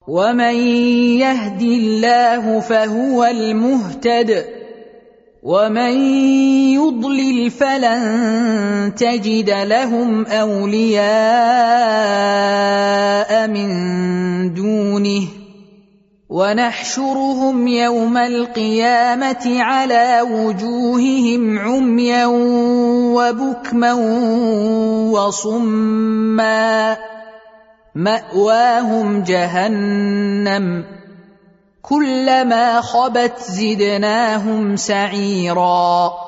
ومن يهد الله فهو المهتد ومن يضلل فلن تجد لهم أولياء من دونه ونحشرهم يوم القيامة على وجوههم عميا وبكما وصما مأواهم جهنم كلما خبت زدناهم سعيرا